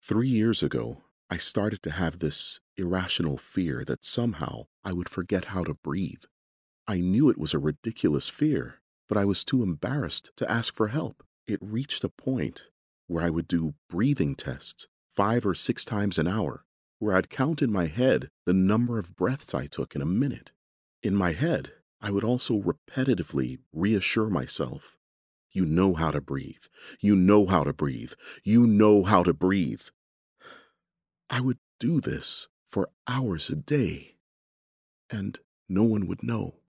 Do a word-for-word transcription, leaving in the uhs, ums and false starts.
Three years ago, I started to have this irrational fear that somehow I would forget how to breathe. I knew it was a ridiculous fear, but I was too embarrassed to ask for help. It reached a point where I would do breathing tests five or six times an hour, where I'd count in my head the number of breaths I took in a minute. In my head, I would also repetitively reassure myself, "You know how to breathe. You know how to breathe. You know how to breathe." I would do this for hours a day, and no one would know.